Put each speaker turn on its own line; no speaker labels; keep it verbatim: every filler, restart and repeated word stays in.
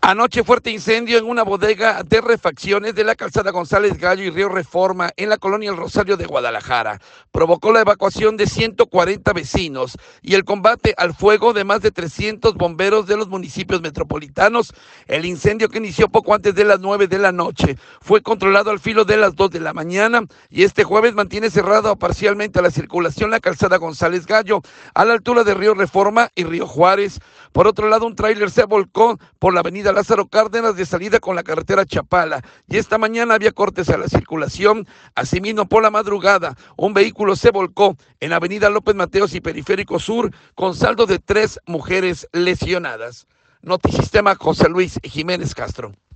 Anoche fuerte incendio en una bodega de refacciones de la calzada González Gallo y Río Reforma en la colonia El Rosario de Guadalajara. Provocó la evacuación de ciento cuarenta vecinos y el combate al fuego de más de trescientos bomberos de los municipios metropolitanos. El incendio, que inició poco antes de las nueve de la noche, fue controlado al filo de las dos de la mañana y este jueves mantiene cerrada parcialmente la circulación la calzada González Gallo a la altura de Río Reforma y Río Juárez. Por otro lado, un tráiler se volcó por la avenida Lázaro Cárdenas de salida con la carretera Chapala y esta mañana había cortes a la circulación. Asimismo, por la madrugada, un vehículo se volcó en la avenida López Mateos y Periférico Sur con saldo de tres mujeres lesionadas. Notisistema, José Luis Jiménez Castro.